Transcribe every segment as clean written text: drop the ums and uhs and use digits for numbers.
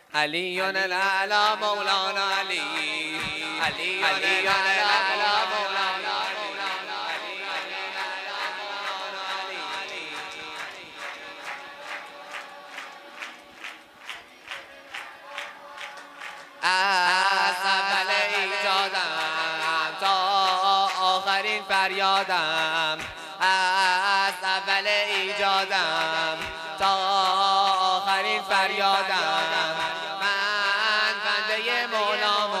علی الأعلى مولانا علی علی الأعلى مولانا از اول ایجادم تا آخرین فریادم، از اول ایجادم تا آخرین فریادم، من بنده مولام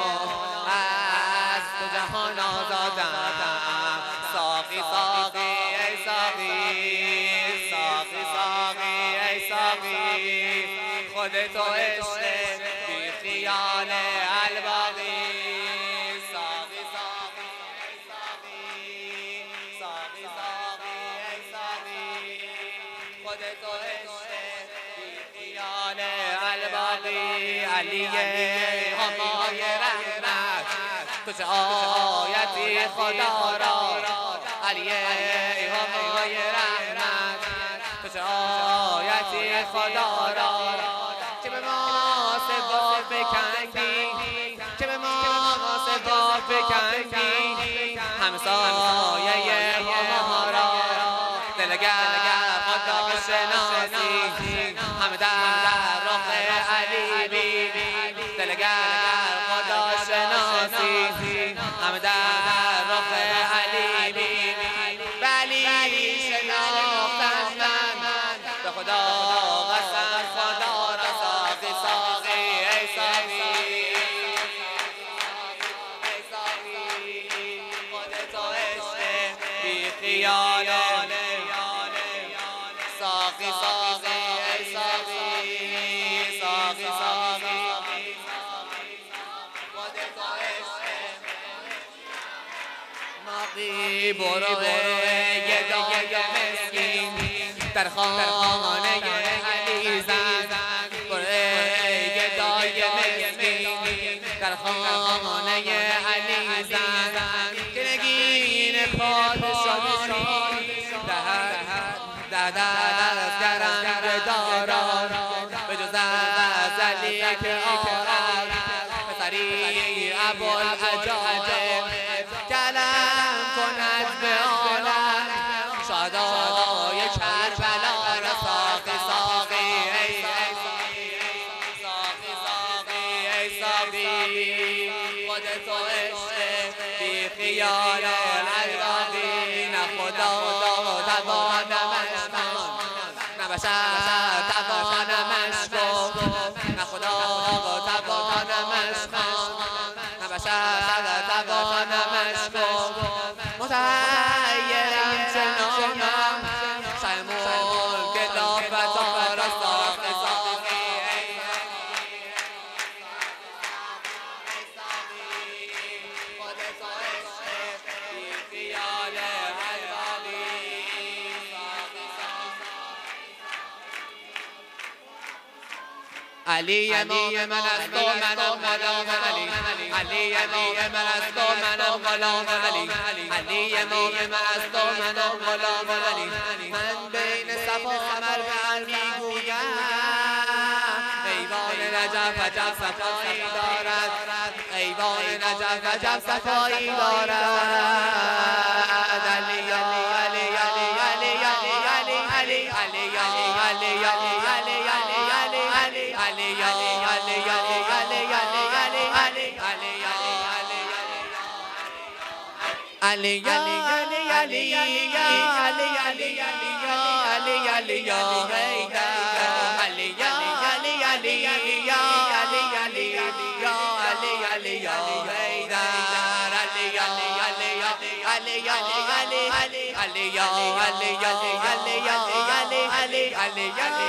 از تو جهان آزادم. ساقی ساقی ای ساقی، ساقی ساقی ای ساقی، خود تو عشق بی خیال الباقی. ساقی ساقی ای ساقی، ساقی ساقی ای ساقی، خود تو عشق بی خیال الباقی. علی همای رحمت تو چه آیتی خدا را، علی همای رحمت تو چه آیتی خدا را، که به ما سبا بکندی، که به ما سبا بکندی، همسایه ما را دلگر خدا شناسی، همه در رخ علی بی دلگر خدا شناسی، همه در رخ علی بی ولی شناختن من به خدا قسم خدا را. ساقی ساقی ای ساقی، ای ساقی، خود تو عشق بی خیال. ساقی ساقی ای ساقی، ساقی ساقی، خود تو عشق ماقی. برو گدای مسکین در خانه علی زن، برو گدای مسکین در خانه علی زن، که نگین پادشاهی دست گرم دارا، به جز از علی که آرد پسری ابوالعجایب، کلم کند به عالم شهدای کربلا را. ساقی ساقی ای ساقی، ساقی ای ساقی، خود تو عشق بی خیال الباقی. نه خدا توانمش کن، نه بشر توانمش کن، نه خدا توانمش کن، نه بشر توانمش کن. متحیرم چنانم شه ملک لافتا را. ساقی ساقی ای ساقی، خود تو عشق بی خیال الباقی. علی امام من است و منم غلام علی، علی امام من است و منم غلام علی، علی امام من است و منم غلام علی. من بین صفا و مروه میگویم ایوان نجف عجب صفایی دارد، ایوان نجف عجب صفایی دارد. علی یا علی علی علی علی علی علی یا علی علی علی علی علی علی یا علی علی علی علی علی علی یا علی علی علی علی یا علی علی علی علی یا حیدر، علی یا علی علی یا علی علی یا علی علی یا حیدر، علی یا علی علی یا علی علی یا علی علی یا علی علی علی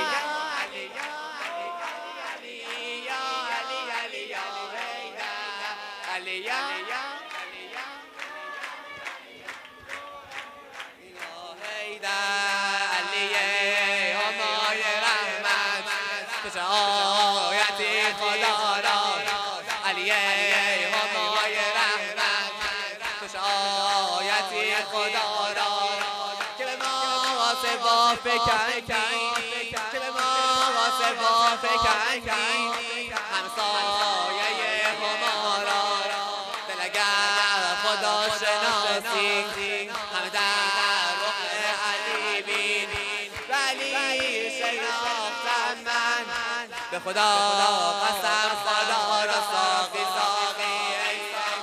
آیتی خدا را، علی همای رحمت خوش آیتی خدا را، که به ما سوا فکندی، که به ما سوا فکندی، به خدا قسم خدا را ساقی ساقی ای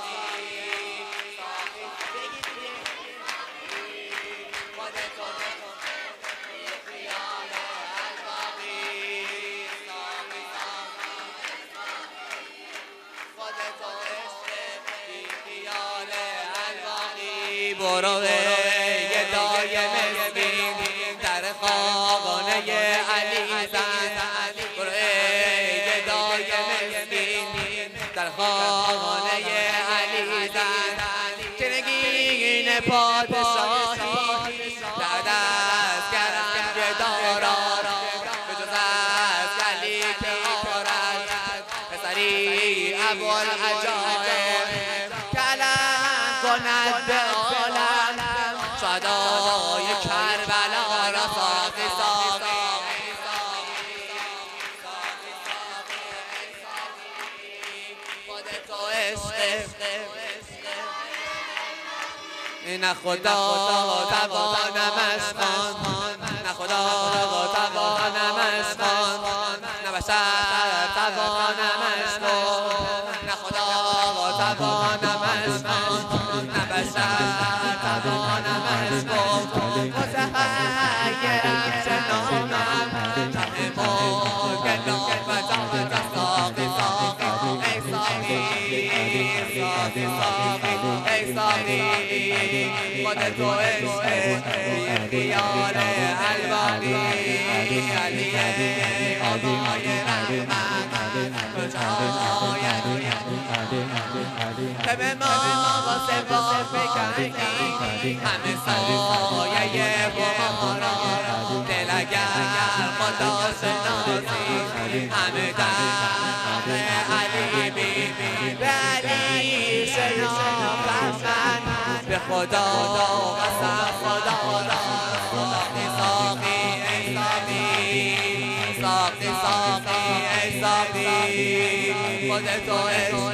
برو یه دای مسکین در خاقانه علی زن برو یه دای مسکین در خاقانه علی زن که نگین پادشاهی در دست گرم گدارا به جز از علی که آرد پسری ابوالعجایب کلم کند به عالم شهدای کربلا را ساقی ساقی خود تو عشق نه خدا توانمش خواند نه خدا توانمش خواند نه بشر توانمش خواند نه خدا توانمش خواند نه بشر توانمش خواند متحیرم چنانم ته گلو و جامت ساقی ساقی ای ساقی ساقی ساقی ای ساقی خود تو عشق خیال الباقی علی آقای رحمت بجاید که به ما واسه باز بگردی همه سایه ما را دل اگر خدا شناسی همه دم علی بی به علی شناختن به خدا قسم خدا را ساقی ساقی ای ساقی ساقی ساقی ای ساقی خود تو